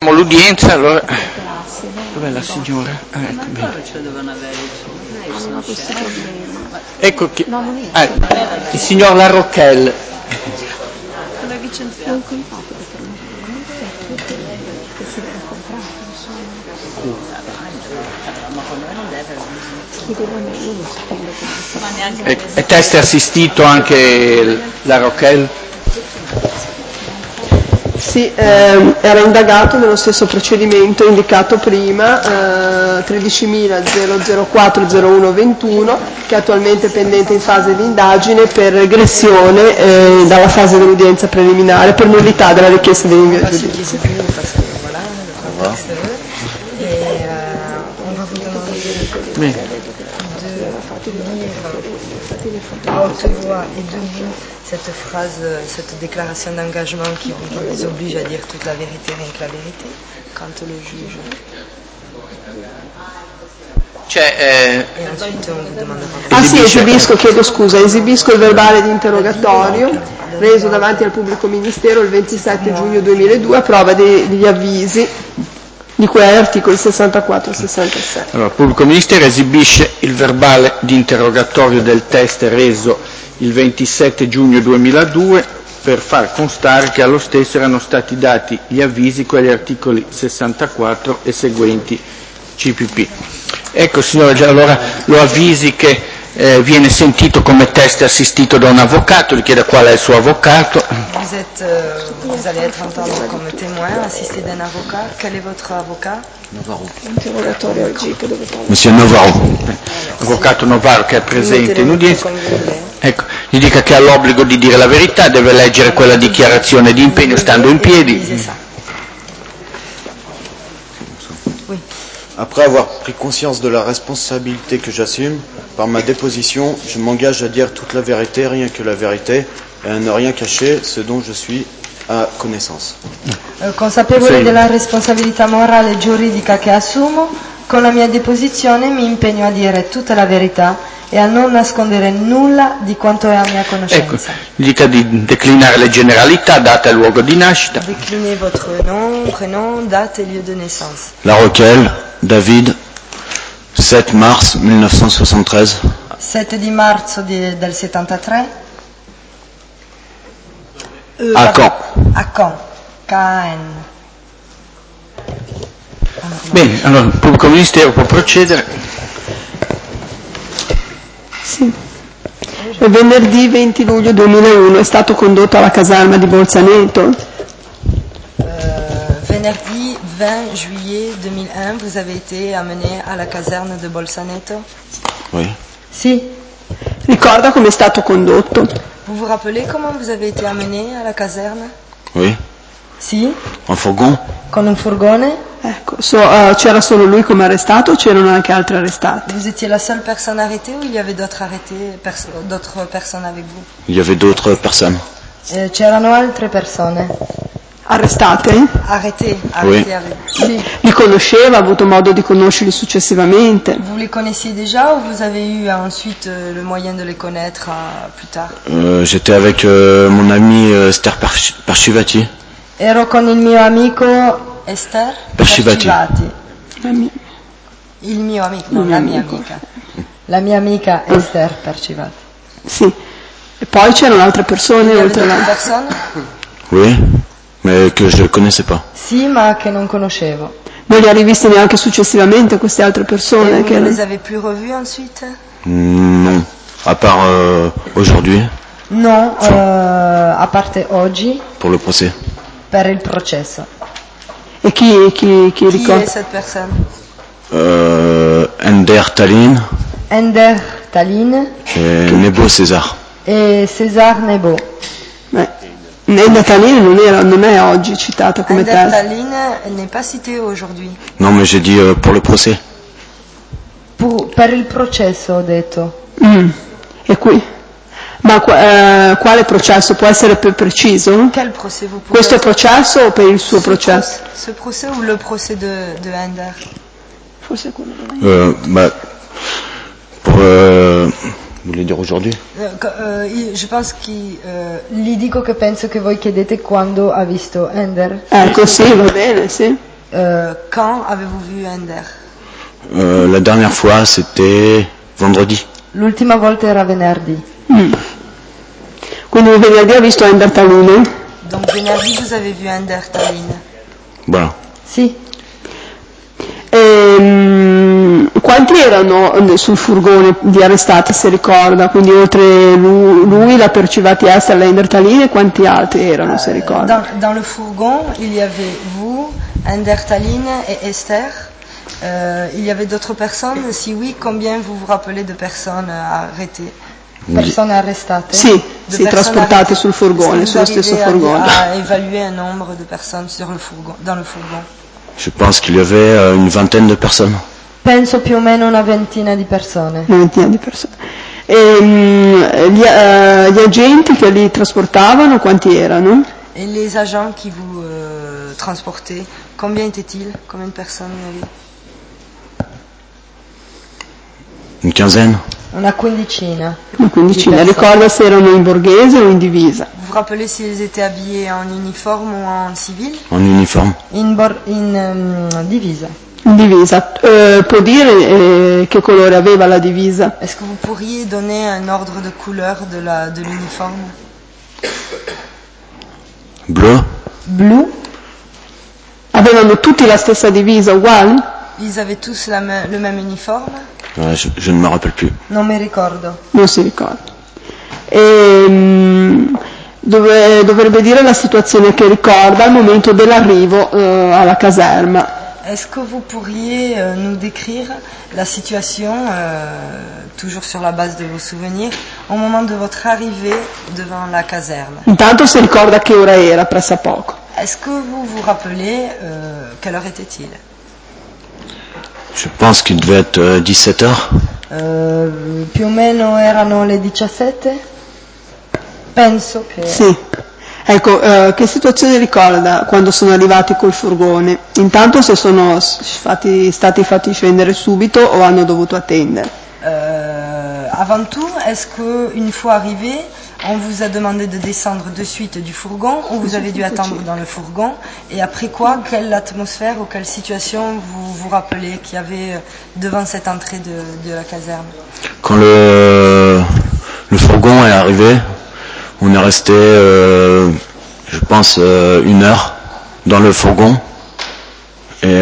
l'udienza, allora. Dov'è la signora? Ecco, bene. Ecco chi. Il signor Larocchel. E test assistito anche Larocchel? Sì, era indagato nello stesso procedimento indicato prima, 13.004-0121, che è attualmente pendente in fase di indagine per regressione dalla fase dell'udienza preliminare per nullità della richiesta di rinvio a giudizio. À haute voix et debout cette phrase, cette déclaration d'engagement qui vous oblige à dire toute la vérité, rien que la vérité, quand le juge. E ensuite on vous demandera. Sì, chiedo scusa, esibisco il verbale di interrogatorio reso davanti al pubblico ministero il 27 giugno 2002 a prova degli avvisi di cui agli articoli 64 e 66. Allora, il pubblico ministero esibisce il verbale di interrogatorio del test reso il 27 giugno 2002 per far constare che allo stesso erano stati dati gli avvisi con gli articoli 64 e seguenti CPP. Ecco signore, allora lo avvisi che viene sentito come test assistito da un avvocato, gli chiede qual è il suo avvocato. Vous allez être entendu comme témoin, assisté d'un avocat. Quel est votre avocat? Novaro. Monsieur Novaro. Avvocato Novaro che è presente in udienza. Ecco, gli dica che ha l'obbligo di dire la verità, deve leggere quella dichiarazione di impegno stando in piedi. Après avoir pris conscience de la responsabilité que j'assume, par ma déposition, je m'engage à dire toute la vérité, rien que la vérité, et à ne rien cacher, ce dont je suis a connaissance. Consapevole della responsabilità morale e giuridica che assumo, con la mia deposizione mi impegno a dire tutta la verità e a non nascondere nulla di quanto è a mia conoscenza. Ecco, dica di declinare le generalità, data e luogo di nascita. Déclinez votre nom, prénom, date et lieu de naissance. Larocchel, David, 7 mars 1973. 7 di marzo del 73. A Caen. A Caen. Caen. Bene, allora il pubblico ministero può procedere. Sì. Venerdì 20 luglio 2001 è stato condotto alla caserma di Bolzaneto. Venerdì 20 juillet 2001, vous avez été amené à la caserne de Bolzaneto? Oui. Sì. Ricorda come è stato condotto? Vous vous rappelez comment vous avez été amené à la caserne? Oui. Sì. En fourgon? Con un furgone? Ecco, c'era solo lui come arrestato o c'erano anche altri arrestati? Vous étiez la seule personne arrêtée ou il y avait d'autres arrêtés, d'autres personnes avec vous? Il y avait d'autres personnes. C'erano altre persone. Arrestate? Arrêtées Oui. avec vous. Sì. Li conosceva, ha avuto modo di conoscerli successivamente? Vous les connaissiez déjà ou vous avez eu ensuite le moyen de les connaître plus tard? J'étais avec mon ami Esther Parchivati. Ero con il mio amico Esther Parchivati. Il mio amico, no, la mia amica. La mia amica Esther Parchivati. Sì. E poi c'erano altre persone oltre a la... Oui, mais que je ne connaissais pas. Sì, ma che non conoscevo. Non li ha rivisti neanche successivamente queste altre persone? Et vous ne les avez plus revus ensuite? Non, à part aujourd'hui. No, a parte oggi. Pour le procès. Per il processo. E chi ricorda? Chi è cette personne? Ender Tallinn. Ender Tallinn. E Nebo César. E César Nebo. Ender Tallinn non è oggi citata come test. Ender Tallinn n'est pas cité aujourd'hui. Non, mais j'ai dit pour le procès. Per il processo ho detto. E qui? Ma quale processo? Può essere più preciso? Quel procès vous pouvez... Questo è processo o per il suo processo? Ce procès ou le procès de Ender? Forse quello Pour vous voulez dire aujourd'hui? Je pense che gli dico che penso che voi chiedete quando ha visto Ender. Ecco, sì, va bene, sì. Quand avez-vous vu Ender? La dernière fois, c'était vendredi. L'ultima volta era venerdì. Quindi venerdì ha visto Ender Talune? Donc venerdì vous avez vu Ender Tallinn? Voilà. Sì. Quanti erano sul furgone di arrestati, se ricorda? Quindi oltre lui, la Percivati Esther, l'Ender Talline, quanti altri erano, se ricorda? Dans le fourgon, il y avait vous, Ender Tallinn et Esther. Il y avait d'autres personnes? Si oui, combien vous vous rappelez de personnes arrêtées? Persone arrestate? Sì, trasportate sul furgone, sullo stesso furgone. À évaluer un nombre de personnes dans le fourgon? Je pense qu'il y avait une vingtaine de personnes. Penso più o meno una ventina di persone. Una ventina di persone. Gli agenti che li trasportavano, quanti erano? Et les agents qui vous transportaient, combien étaient-ils? Combien de personnes il y avait? Une quinzaine. Una quindicina. Una quindicina. Ricorda se erano in borghese o in divisa? Vous vous rappelez s'ils étaient habillés en uniforme ou en civil? En uniforme. In divisa. In divisa. Può dire che colore aveva la divisa? Est-ce que vous pourriez donner un ordre de couleur de l'uniforme? Bleu. Blu. Avevano tutti la stessa divisa, uguale? Ils avaient tous le même uniforme? Je ne me rappelle plus. Non mi ricordo. Non si ricorda. Dovrebbe dire la situazione che ricorda al momento dell'arrivo alla caserma. Est-ce que vous pourriez nous décrire la situation, toujours sur la base de vos souvenirs, au moment de votre arrivée devant la caserne? Intanto si ricorda che ora era, pressappoco. Est-ce que vous vous rappelez quelle heure était-il? Je pense qu'il devait être 17 heures. Più o meno erano le 17? Penso che... Sì. Ecco, che situazione ricorda quando sono arrivati col furgone? Intanto se sono stati fatti scendere subito o hanno dovuto attendere? Avant tout, est-ce qu'une fois arrivé, on vous a demandé de descendre de suite du fourgon ou vous avez dû attendre dans le fourgon? Et après quoi, quelle atmosphère ou quelle situation vous vous rappelez qu'il y avait devant cette entrée de la caserne? Quand le fourgon est arrivé, on est resté, je pense, 1 heure dans le fourgon. Et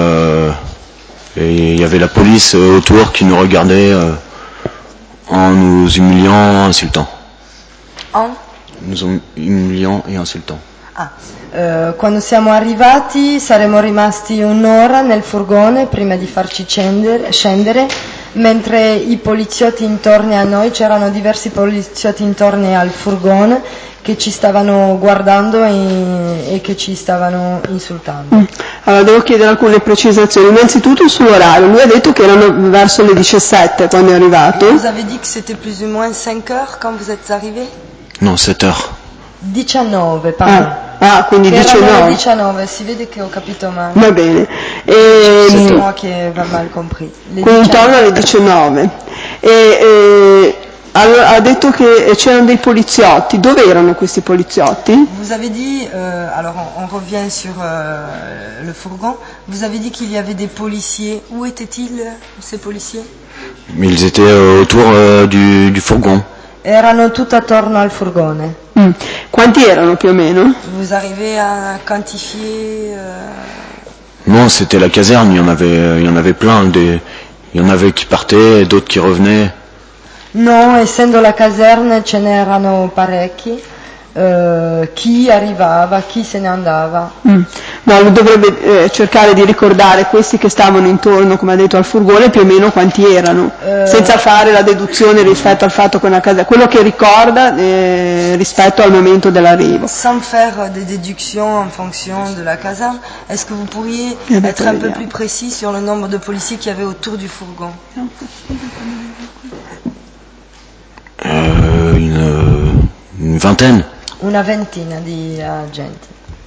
il y avait la police autour qui nous regardait en nous humiliant, insultant. Nous umiliant et insultant. Quando siamo arrivati saremmo rimasti 1 ora nel furgone prima di farci scendere, mentre i poliziotti intorno a noi, c'erano diversi poliziotti intorno al furgone che ci stavano guardando e che ci stavano insultando. Allora devo chiedere alcune precisazioni. Innanzitutto sull'orario, lui ha detto che erano verso le 17 quando è arrivato. Vous avez dit que c'était plus ou moins 5 heures quand vous êtes arrivé? Non, 7 heures. 19, pardon. Quindi che 19. 19, si vede che ho capito male. Va bene. C'est moi qui ai mal compris. Quindi intorno alle 19. Allora, ha detto che c'erano dei poliziotti. Dove erano questi poliziotti? Vous avez dit, alors on revient sur le fourgon, vous avez dit qu'il y avait des policiers. Où étaient-ils ces policiers? Ils étaient autour du fourgon. Erano tutto attorno al furgone. Quanti erano più o meno? Vous arrivez à quantifier? Non, c'était la caserne, il y en avait plein. Il y en avait qui partaient, d'autres qui revenaient. No, essendo la caserna ce n'erano parecchi. Chi arrivava, chi se ne andava. No, dovrebbe cercare di ricordare questi che stavano intorno, come ha detto, al furgone, più o meno quanti erano, senza fare la deduzione rispetto al fatto che una casa, quello che ricorda rispetto al momento dell'arrivo. Sans faire des déductions en fonction de la caserne, est-ce que vous pourriez être un peu plus précis sur le nombre de policiers qu'il y avait autour du fourgon? Une vingtaine. Una ventina di agenti.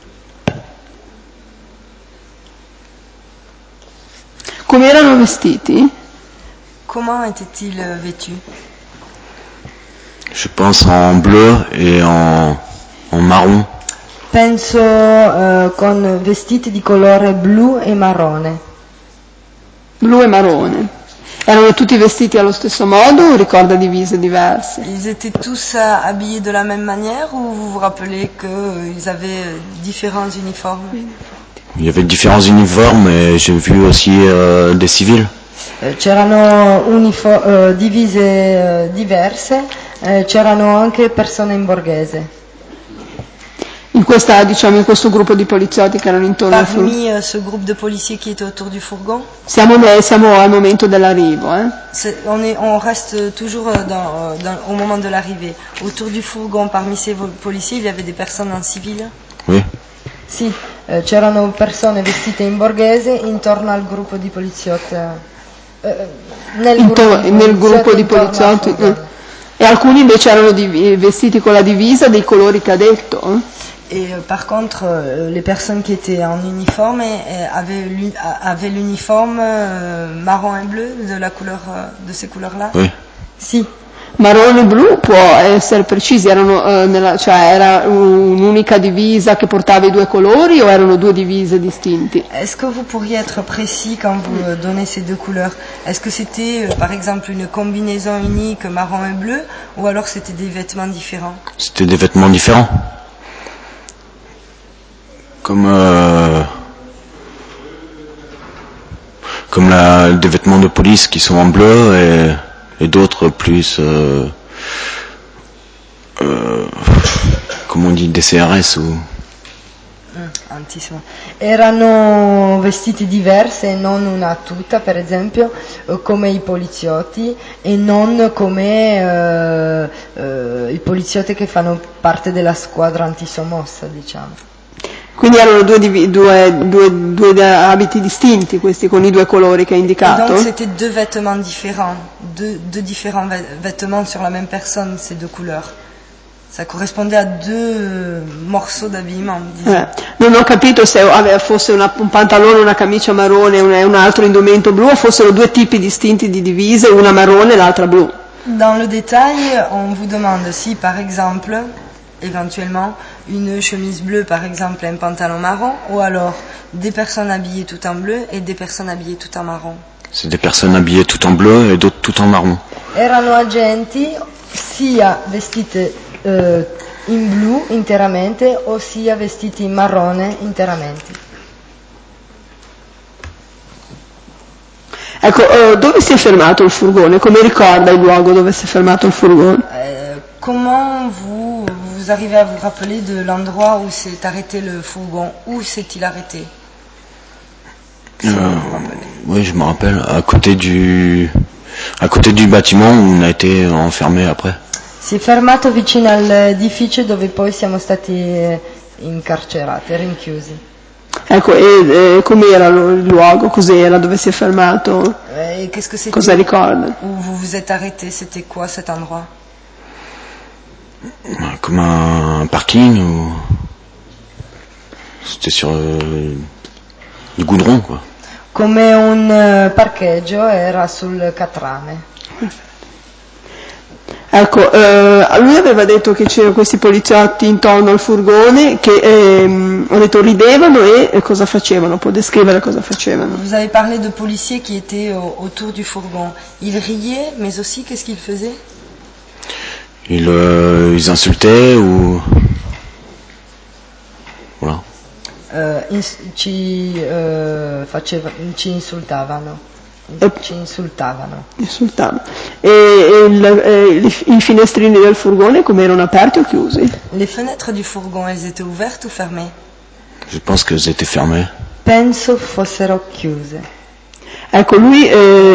Come erano vestiti? Comment étaient-ils vêtus? Je pense en bleu et en marron. Penso con vestiti di colore blu e marrone. Blu e marrone. Erano tutti vestiti allo stesso modo o ricorda divise diverse? Ils étaient tous habillés de la même manière ou vous vous rappelez qu'ils avaient différents uniformes? Il y avait différents uniformes et j'ai vu aussi des civils. C'erano divise diverse, c'erano anche persone in borghese. In questo gruppo di poliziotti che erano intorno al furgone. Parmi ce groupe de policiers qui était autour du fourgon, Siamo al momento dell'arrivo. on reste toujours au moment de l'arrivée. Autour du fourgon, parmi ces policiers, il y avait des personnes en civil? Oui. Sì, c'erano persone vestite in borghese intorno al gruppo di poliziotti. Nel gruppo di poliziotti. E alcuni invece erano vestiti con la divisa dei colori che ha detto. Et par contre, les personnes qui étaient en uniforme avaient l'uniforme marron et bleu de ces couleurs-là? Oui. Si. Marrone e blu può essere precisi, era un'unica divisa che portava i due colori o erano due divise distinte? Est-ce que vous pourriez être précis quand vous donnez ces deux couleurs? Est-ce que c'était par exemple une combinaison unique marron et bleu ou alors c'était des vêtements différents? C'était des vêtements différents. Comme des vêtements de police qui sont en bleu et d'autres plus comment on dit, des CRS ou erano vestiti diversi e non una tuta, per esempio, come i poliziotti e non come i poliziotti che fanno parte della squadra antisommossa, diciamo. Quindi erano due abiti distinti questi con i due colori che ha indicato? Donc c'était deux vêtements différents, deux différents vêtements sur la même personne, ces deux couleurs. Ça corrispondait à deux morceaux d'habillement. Non ho capito se fosse un pantalone, una camicia marrone e un altro indumento blu o fossero due tipi distinti di divise, una marrone e l'altra blu. Dans le détail, on vous demande si par exemple, éventuellement, une chemise bleue par exemple et un pantalon marron, ou alors des personnes habillées tout en bleu et des personnes habillées tout en marron. C'est des personnes habillées tout en bleu et d'autres tout en marron. Erano agenti sia vestite in blu interamente o sia vestiti in marrone interamente. Ecco, dove si è fermato il furgone? Come ricorda il luogo dove si è fermato il furgone? Comment vous arrivez à vous rappeler de l'endroit où s'est arrêté le fourgon? Où s'est-il arrêté? Oui, je me rappelle, à côté du bâtiment où on a été enfermé après. Si è fermato vicino all'edificio dove poi siamo stati incarcerati, rinchiusi. Ecco, e com'era il luogo? Cos'era? Dove si è fermato? Qu'est-ce que c'était? Cosa ricorda? Où vous vous êtes arrêté? C'était quoi cet endroit? Comme un parking ou c'était sur du goudron, quoi. Come un parcheggio, era sul catrame. Ecco, lui aveva detto che c'erano questi poliziotti intorno al furgone che ho detto ridevano e cosa facevano? Può descrivere cosa facevano? Vous avez parlé de policiers qui étaient autour du fourgon. Ils riaient, mais aussi qu'est-ce qu'ils faisaient? Ils insultaient ou voilà. Ci insultavano. Ci insultavano. E i finestrini del furgone come erano aperti o chiusi? Les fenêtres du fourgon, elles étaient ouvertes ou fermées? Je pense qu'elles étaient fermées. Penso fossero chiuse. Ecco, lui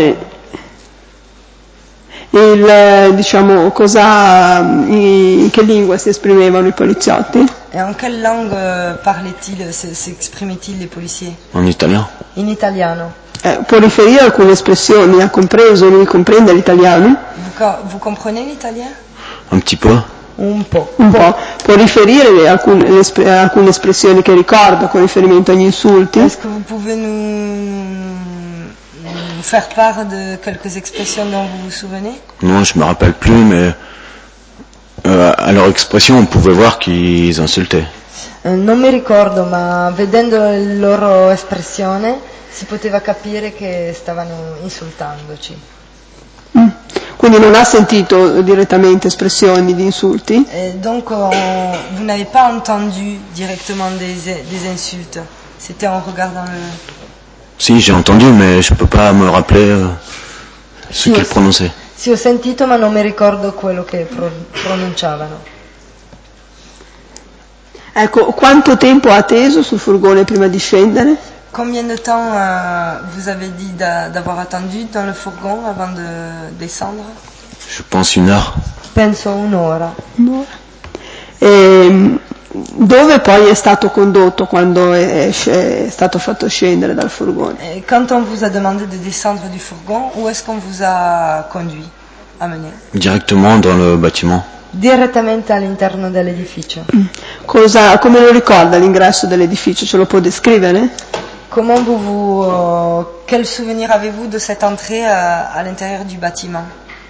diciamo in che lingua si esprimevano i poliziotti? Et en quelle langue parlaient-ils, s'exprimaient-ils les policiers? En italien. In italiano. Può riferire alcune espressioni, ha compreso, lui comprende l'italiano? Vous comprenez l'italien? Un petit peu. Un po'. Un po'. Può riferire alcune espressioni che ricorda con riferimento agli insulti? Est-ce que vous pouvez nous faire part de quelques expressions dont vous vous souvenez? Non, je me rappelle plus, mais À leur expression, on pouvait voir qu'ils insultaient. Non mi ricordo, ma vedendo la loro espressione si poteva capire che stavano insultandoci. Quindi non ha sentito direttamente espressioni di insulti? Et donc vous n'avez pas entendu directement des insultes. C'était en regardant le... Si, j'ai entendu, mais je peux pas me rappeler ce qu'ils prononçaient. Sì, ho sentito, ma non mi ricordo quello che pronunciavano. Ecco, quanto tempo ha atteso sul furgone prima di scendere? Combien de temps vous avez dit d'avoir attendu dans le fourgon avant de descendre? Je pense 1 heure. Penso un'ora. E dove poi è stato condotto quando è stato fatto scendere dal furgone? Et quand on vous a demandé de descendre du fourgon, où est-ce qu'on vous a conduit, amené? Directement dans le bâtiment. Direttamente all'interno dell'edificio. Come lo ricorda l'ingresso dell'edificio? Ce lo può descrivere? Comment quel souvenir avez-vous de cette entrée à l'intérieur du bâtiment?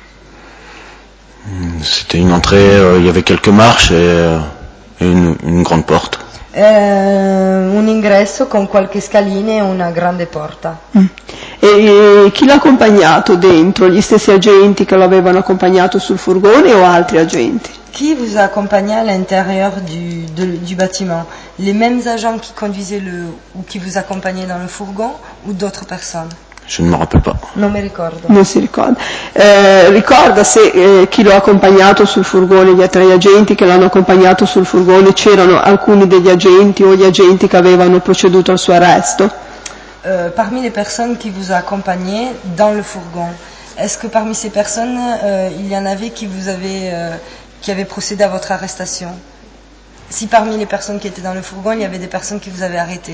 C'était une entrée, il y avait quelques marches et une grande porte. Un ingresso con qualche scalina e una grande porta. E chi l'ha accompagnato dentro? Gli stessi agenti che lo avevano accompagnato sul furgone o altri agenti? Qui vous a accompagné à l'intérieur du bâtiment? Les mêmes agents qui conduisaient ou qui vous accompagnaient dans le fourgon ou d'autres personnes? Je ne me rappelle pas. Non mi ricordo. Non si ricorda. Ricorda se chi lo ha accompagnato sul furgone, gli altri agenti che l'hanno accompagnato sul furgone, c'erano alcuni degli agenti o gli agenti che avevano proceduto al suo arresto? Parmi les personnes qui vous ont accompagné dans le fourgon, est-ce que parmi ces personnes, il y en avait qui avaient procédé à votre arrestation? Si parmi les personnes qui étaient dans le fourgon, il y avait des personnes qui vous avaient arrêté?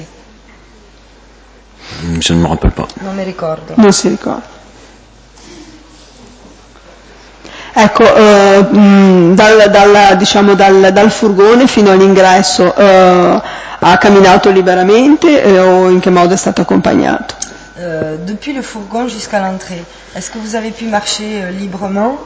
Je ne me rappelle pas. Non mi ricordo. Non si ricorda. Ecco, dal furgone fino all'ingresso ha camminato liberamente o in che modo è stato accompagnato? Depuis le fourgon jusqu'à l'entrée, est-ce que vous avez pu marcher librement?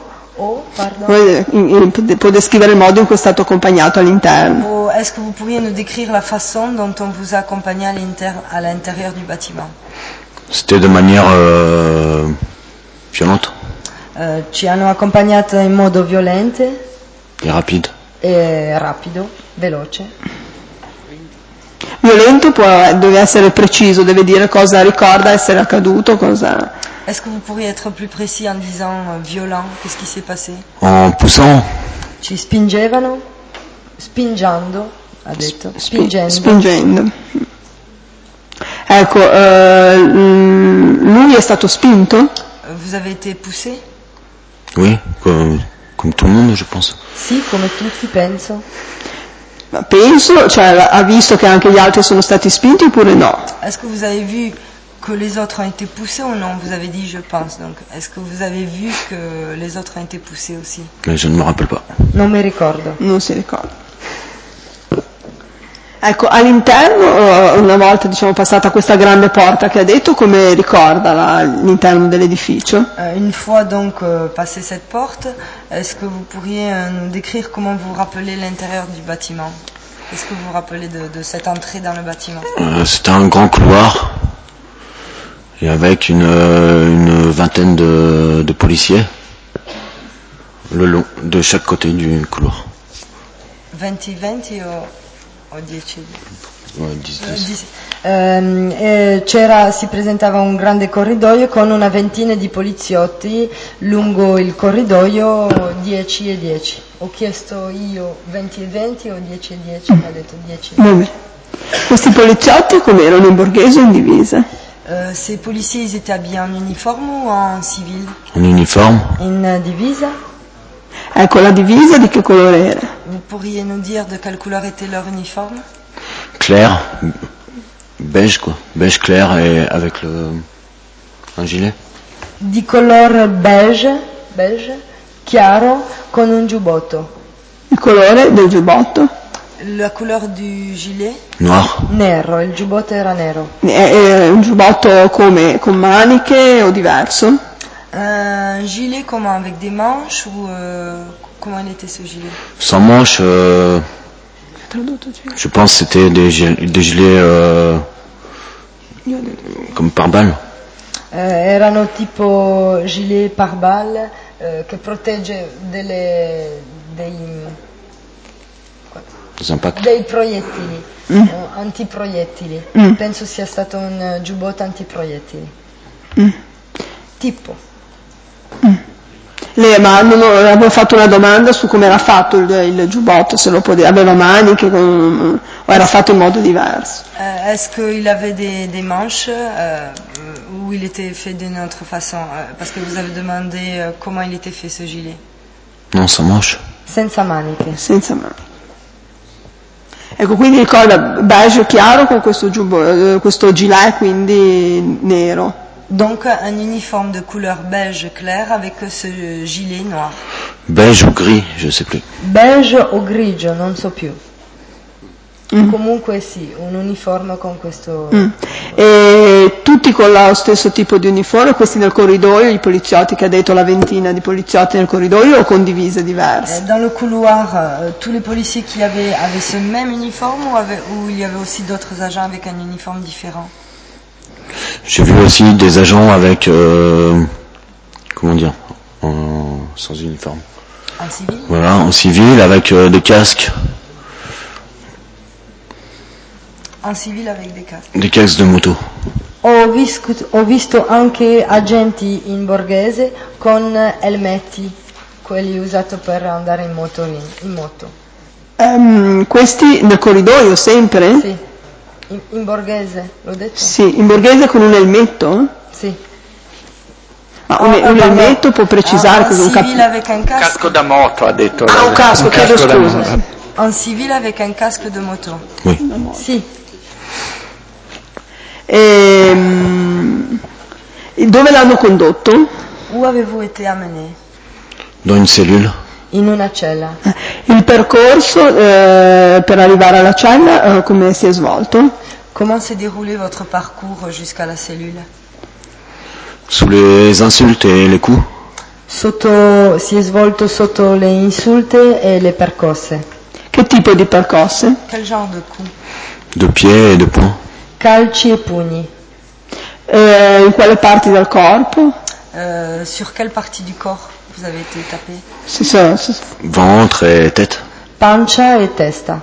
Può descrivere il modo in cui è stato accompagnato all'interno? Est-ce que vous pourriez nous décrire la façon dont on vous a accompagné à l'intérieur du bâtiment? C'était de manière violente. Ci hanno accompagnato in modo violento e rapido, veloce. Violento deve essere preciso, deve dire cosa ricorda essere accaduto, cosa... Est-ce que vous pourriez être plus précis en disant violent? Qu'est-ce qui s'est passé? En poussant. Ci spingevano? Spingendo, ha detto. Spingendo. Ecco, lui è stato spinto? Vous avez été poussé? Oui, comme tout le monde, je pense. Sì, come tutti, penso. Ma penso, cioè ha visto che anche gli altri sono stati spinti oppure no? Est-ce que vous avez vu que les autres ont été poussés ou non? Vous avez dit je pense, donc est-ce que vous avez vu que les autres ont été poussés aussi? Mais je ne me rappelle pas. Non mi ricordo. Non si ricorda. Ecco, all'interno, una volta passata questa grande porta che ha detto, come ricorda l'interno dell'edificio? Une fois donc passé cette porte, est-ce que vous pourriez nous décrire comment vous rappelez l'intérieur du bâtiment? Qu'est-ce que vous vous rappelez de cette entrée dans le bâtiment? C'était un grand couloir et avec une vingtaine de policiers le long de chaque côté du couloir. 20 o 10? 10. Si presentava un grande corridoio con una ventina di poliziotti lungo il corridoio, 10 e 10. Ho chiesto io 20 e 20 o 10 e 10, mi ha detto 10 e 10. Questi poliziotti come erano, in borghese o in divisa? Ces policiers, ils étaient habillés en uniforme ou en civil? En uniforme. In divisa? Ecco, la divisa di che colore era? Vous pourriez nous dire de quelle couleur était leur uniforme? Clair, beige quoi, beige clair et avec un gilet. Di color beige chiaro con un giubbotto. Il colore del giubbotto? La couleur du gilet? Noir. Nero, il giubbotto era nero. Un giubbotto come, con maniche o diverso? Un gilet comment, avec des manches ou comment il était ce gilet? Sans manches, je pense que c'était des gilets comme par balle. Erano tipo gilet par balle che protegge dei proiettili, antiproiettili. Penso sia stato un giubbotto antiproiettili. Tipo. Lei avevo fatto una domanda su come era fatto il giubbotto, se lo aveva maniche o era fatto in modo diverso. Est-ce qu'il avait des manches ou il était fait d'une autre façon? Parce que vous avez demandé comment il était fait ce gilet. Non, sans manches. Senza maniche. Senza maniche. Ecco, quindi ricorda beige chiaro con questo gilet quindi nero. Donc un uniforme de couleur beige clair avec ce gilet noir. Beige ou gris, je sais plus. Beige o grigio, non so più. Comunque sì, un uniforme con questo. E tutti con lo stesso tipo di uniforme, questi nel corridoio, i poliziotti che ha detto, la ventina di poliziotti nel corridoio, o con divise diverse? Dans le couloir, tous les policiers qui avaient ce même uniforme ou il y avait aussi d'autres agents avec un uniforme différent? J'ai vu aussi des agents avec, comment dire, sans uniforme. En civil? Voilà, en civil avec des casques. En civil avec des casques. Des casques de moto. Ho visto anche agenti in borghese con elmetti, quelli usati per andare in moto. Questi nel corridoio sempre? Sì. In borghese, l'ho detto? Sì, in borghese con un elmetto? Sì. Un elmetto può precisare cosa? Un civile avec un casco da moto, ha detto. Un casco, chiedo scusa. Un civile avec un casque de moto. Oui. Sì. Dove l'hanno condotto? Où avez-vous été amené? Dans une cellule. In una cella. Il percorso per arrivare alla cella come si è svolto? Comment s'est déroulé votre parcours jusqu'à la cellule? Sous les insultes et les coups. Si è svolto sotto le insulte e le percosse. Che tipo di percosse? Quel genre de coups? De pieds et de poings. Calci e pugni. In quale parti del corpo? Sur quelle partie du corps vous avez été tapé? Ventre et tête. Pancia e testa.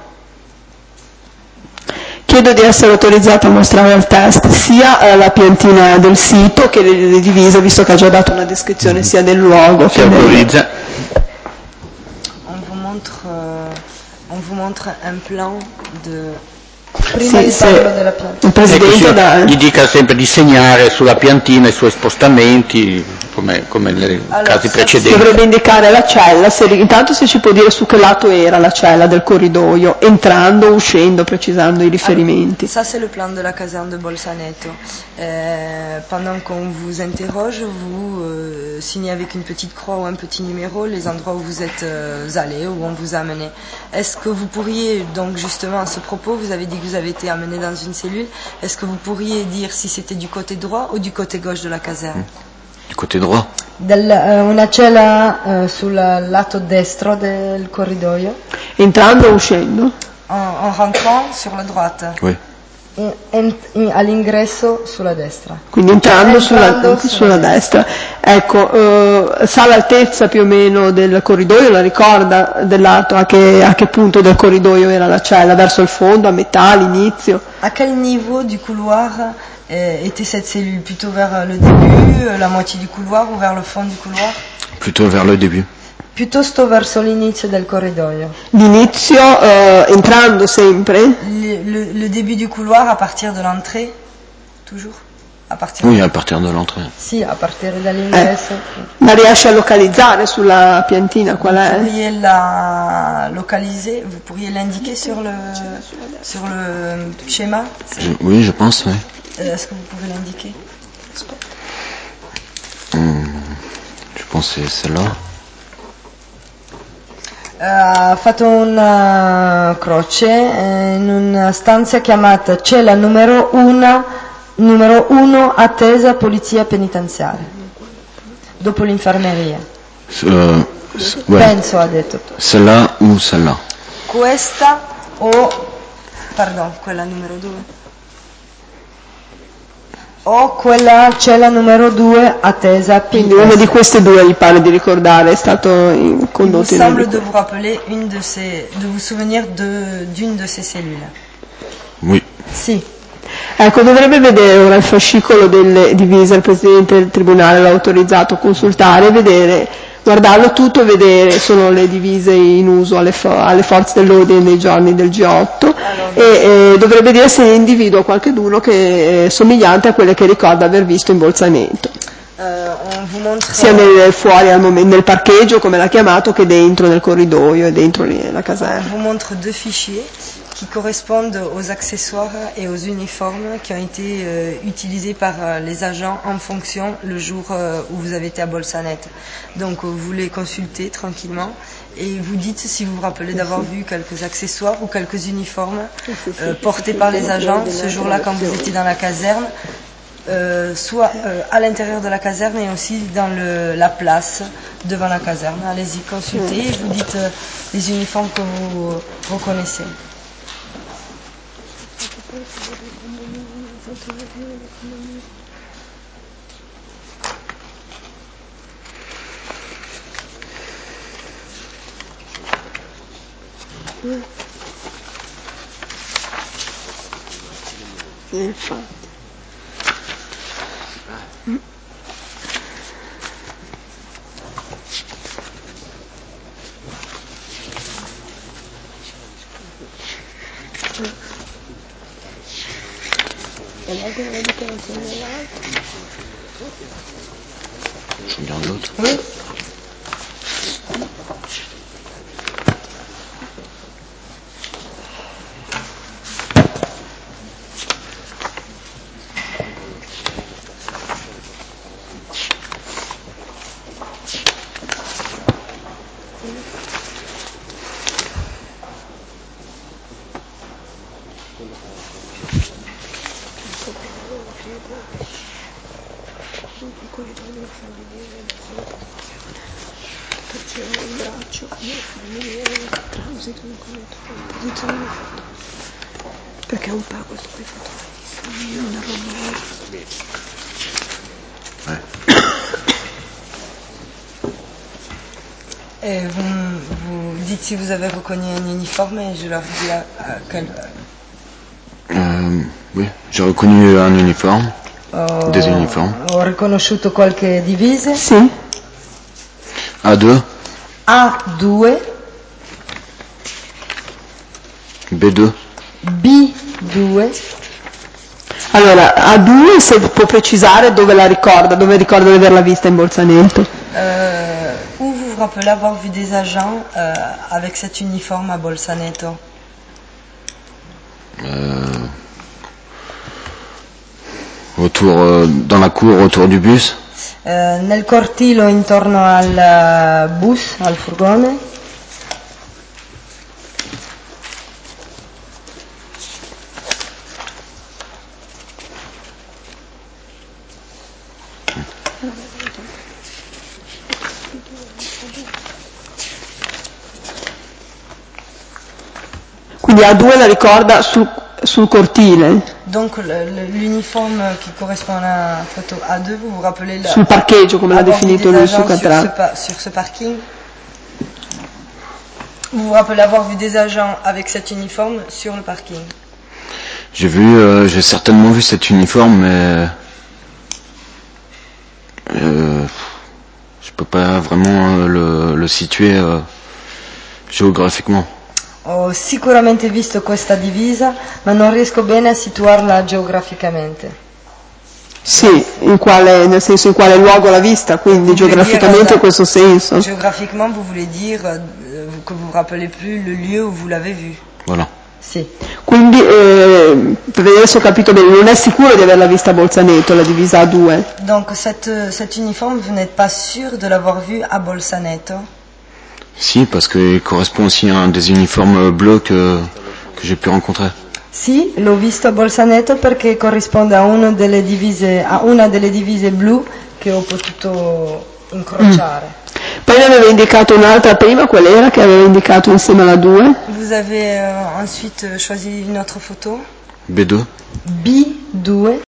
Chiedo di essere autorizzata a mostrare al test sia la piantina del sito che le divise, visto che ha già dato una descrizione sia del luogo che autorizza. On vous montre un plan de. Sì, il Presidente gli dica sempre di segnare sulla piantina i suoi spostamenti come nei casi precedenti. Dovrebbe indicare la cella, intanto se ci può dire su che lato era la cella del corridoio, entrando, uscendo, precisando i riferimenti. Ça c'est le plan de la caserne de Bolzaneto. Pendant qu'on vous interroge, vous signez avec une petite croix ou un petit numéro les endroits où vous êtes allés, où on vous a amené. Est-ce que vous pourriez, donc justement à ce propos, vous avez dit que vous avez été amené dans une cellule, est-ce que vous pourriez dire si c'était du côté droit ou du côté gauche de la caserne? Du côté droit. Una cella sul lato destro del corridoio. Entrando o uscendo? En rentrant sur la droite. Oui. All'ingresso sulla destra. Quindi entrando sulla destra. Ecco, sa l'altezza più o meno del corridoio, la ricorda del lato, a che punto del corridoio era la cella, verso il fondo, a metà, all'inizio? A quel niveau du couloir était cette cellule? Plutôt vers le début, la moitié du couloir ou vers le fond du couloir? Plutôt vers le début. Piuttosto verso l'inizio del corridoio. L'inizio entrando sempre? Le début du couloir à partir de l'entrée? Toujours? À partir de l'entrée. Sì, a partire dall'ingresso. Ma riesce a localizzare sulla piantina qual è? Vous pourriez la localiser, vous pourriez l'indiquer sur le schéma? Oui, je pense, oui. Est-ce que vous pouvez l'indiquer? Je pense que c'est celle-là. Ha fatto una croce in una stanza chiamata cella numero 1 attesa polizia penitenziaria, dopo l'infermeria. Ouais. Penso, ha detto. Celle-là ou celle-là? Questa o, pardon, quella numero 2. O quella cella numero 2 attesa PS. Quindi una di queste due gli pare di ricordare, è stato condotto Il in vous semble de vous rappeler de vous souvenir d'une de ces cellules. Oui. Sì. Ecco, dovrebbe vedere ora il fascicolo delle divise, il Presidente del Tribunale l'ha autorizzato a consultare, vedere, guardarlo tutto e vedere, sono le divise in uso alle forze dell'ordine nei giorni del G8 e dovrebbe dire se individua qualcheduno che è somigliante a quelle che ricorda aver visto in Bolzaneto. Sia fuori nel parcheggio, come l'ha chiamato, che dentro nel corridoio e dentro la caserma. Je vous montre deux fichiers qui correspondent aux accessoires et aux uniformes qui ont été utilisés par les agents en fonction le jour où vous avez été à Bolzaneto. Donc vous les consultez tranquillement et vous dites si vous vous rappelez d'avoir vu quelques accessoires ou quelques uniformes portés par les agents ce jour-là quand vous étiez dans la caserne. Soit à l'intérieur de la caserne et aussi dans la place devant la caserne. Allez-y, consultez et vous dites les uniformes que vous reconnaissez. Je regarde l'autre. Oui. Perché un pago su quei fotogrammi non Et vous dites si vous avez reconnu un uniforme et je leur dis à quel... Oui, j'ai reconnu un uniforme, des uniformes. Ho riconosciuto qualche divise. Sì. A2. A2. B2. B2. Allora, A2 se può precisare dove la ricorda, dove ricorda di averla vista in Bolzaneto. Où vous vous rappelez avoir vu des agents avec cet uniforme à Bolzaneto? Dans la cour autour du bus. Nel cortile intorno al bus, al furgone. Quindi A2 la ricorda sul cortile. Donc l'uniforme qui correspond à la photo A2, vous vous rappelez sul parcheggio, come l'ha definito lui su Catran. Sur ce parking. Vous vous rappelez avoir vu des agents avec cet uniforme sur le parking? J'ai certainement vu cet uniforme, mais je peux pas vraiment le situer géographiquement. Ho sicuramente visto questa divisa, ma non riesco bene a situarla geograficamente. Sì, nel senso in quale luogo l'ha vista, quindi geograficamente in questo senso. Géographiquement, vous voulez dire que vous vous rappelez plus le lieu où vous l'avez vu. Voilà. Sì. Quindi, per vedere se ho capito bene, non è sicuro di averla vista a Bolzaneto, la divisa A2. Donc cet uniforme, vous n'êtes pas sûr de l'avoir vu à Bolzaneto? Si, parce qu'il correspond aussi à un des uniformes bleus que j'ai pu rencontrer. Sì, l'ho visto a Bolzaneto perché corrisponde a una delle divise blu che ho potuto incrociare. Poi ne aveva indicato un'altra prima, qual era che aveva indicato insieme alla 2? Vous avez ensuite choisi une autre photo. B2. B2.